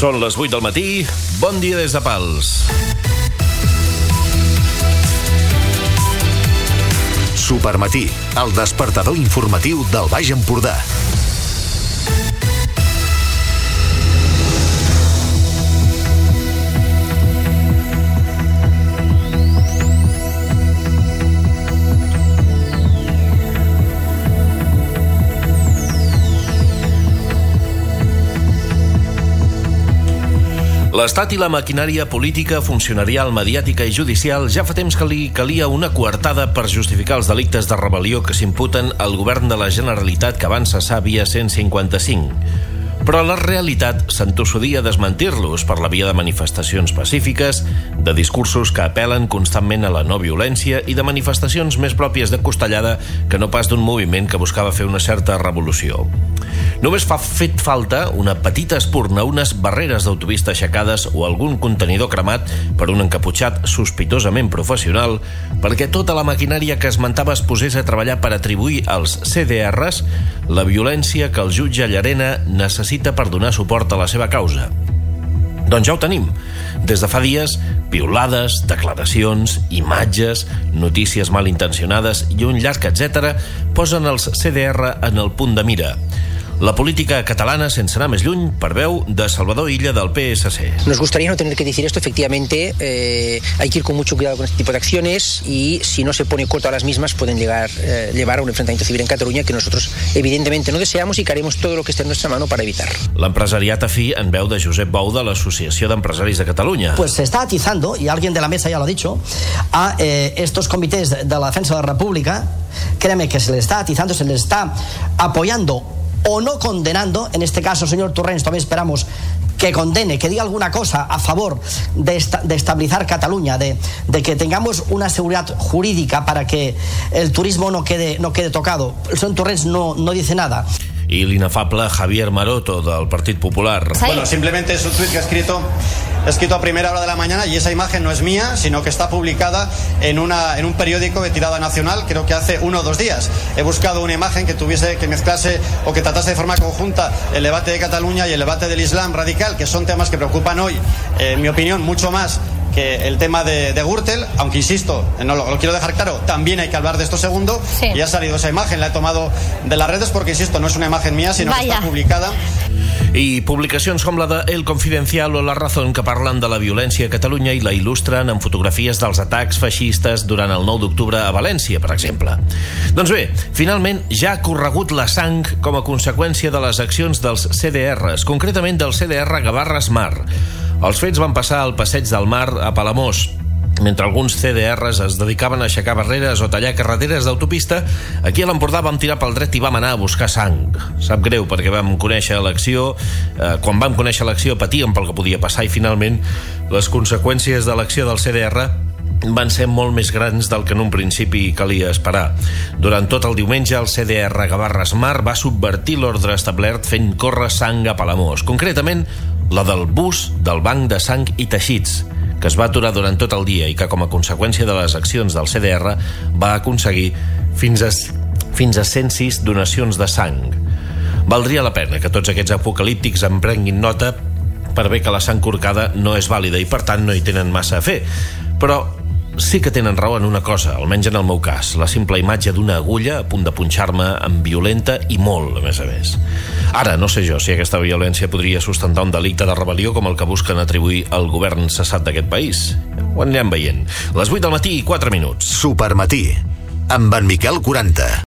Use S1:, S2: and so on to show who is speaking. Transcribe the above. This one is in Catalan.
S1: Són les 8 del matí. Bon dia des de Pals.
S2: Supermatí, el despertador informatiu del Baix Empordà.
S1: L'Estat i la maquinària política, funcionarial, mediàtica i judicial ja fa temps que li calia una coartada per justificar els delictes de rebel·lió que s'imputen al govern de la Generalitat que van cessar via 155. Però la realitat s'entossudia a desmentir-los per la via de manifestacions pacífiques, de discursos que apel·len constantment a la no violència i de manifestacions més pròpies de costellada que no pas d'un moviment que buscava fer una certa revolució. Només fa fet falta una petita espurna, unes barreres d'autopista aixecades o algun contenidor cremat per un encaputxat sospitosament professional perquè tota la maquinària que esmentava es posés a treballar per atribuir als CDRs la violència que el jutge Llarena necessita per donar suport a la seva causa. Doncs ja ho tenim. Des de fa dies, piulades, declaracions, imatges, notícies malintencionades i un llarg etcètera posen els CDR en el punt de mira. La política catalana, sense anar més lluny, per veu de Salvador Illa del PSC.
S3: Nos gustaría no tener que decir esto, efectivamente, hay que ir con mucho cuidado con este tipo de acciones y si no se pone corto a las mismas pueden llevar a un enfrentamiento civil en Cataluña que nosotros evidentemente no deseamos y que haremos todo lo que esté en nuestra mano para evitar.
S1: L'empresariat afí en veu de Josep Bou de l'Associació d'Empresaris de Catalunya.
S4: Pues se está atizando, y alguien de la mesa ya lo ha dicho, a estos comités de la defensa de la República. Créame que se les está atizando, se les está apoyando o no condenando. En este caso, señor Torrens, también esperamos que condene, que diga alguna cosa a favor de estabilizar Cataluña, de que tengamos una seguridad jurídica para que el turismo no quede tocado. El señor Torrens no dice nada.
S1: Y l'inefable Javier Maroto del Partit Popular.
S5: Bueno, simplemente es un tuit que he escrito a primera hora de la mañana y esa imagen no es mía, sino que está publicada en un periódico de tirada nacional, creo que hace 1 o 2 días. He buscado una imagen que mezclase o que tratase de forma conjunta el debate de Cataluña y el debate del Islam radical, que son temas que preocupan hoy, en mi opinión, mucho más que el tema de Gürtel, aunque insisto, no lo quiero dejar claro, también hay que hablar de esto segundo. Sí. Y ha salido esa imagen, la he tomado de las redes porque, insisto, no es una imagen mía, sino que está publicada.
S1: I publicacions com la de El Confidencial o La Razón que parlen de la violència a Catalunya i la il·lustren amb fotografies dels atacs feixistes durant el 9 d'octubre a València, per exemple. Doncs bé, finalment ja ha corregut la sang com a conseqüència de les accions dels CDRs, concretament del CDR Gavarres Mar. Els fets van passar al Passeig del Mar a Palamós. Mentre alguns CDRs es dedicaven a aixecar barreres o tallar carreteres d'autopista, aquí a l'Empordà vam tirar pel dret i vam anar a buscar sang. Sap greu, perquè vam conèixer l'acció, quan vam conèixer l'acció patíem pel que podia passar i finalment les conseqüències de l'acció del CDR van ser molt més grans del que en un principi calia esperar. Durant tot el diumenge, el CDR Gavarres Mar va subvertir l'ordre establert fent córrer sang a Palamós, concretament la del bus del Banc de Sang i Teixits, que es va aturar durant tot el dia i que, com a conseqüència de les accions del CDR, va aconseguir fins a 106 donacions de sang. Valdria la pena que tots aquests apocalíptics en prenguin nota per bé que la sang corcada no és vàlida i, per tant, no hi tenen massa a fer. Però sí que tenen raó en una cosa, almenys en el meu cas, la simple imatge d'una agulla a punt de punxar-me amb violenta i molt, a més. Ara, no sé jo si aquesta violència podria sustentar un delicte de rebel·lió com el que busquen atribuir al govern cessat d'aquest país. Ho anirem veient. Les 8 del matí i 4 minuts.
S2: Supermatí, amb en Miquel 40.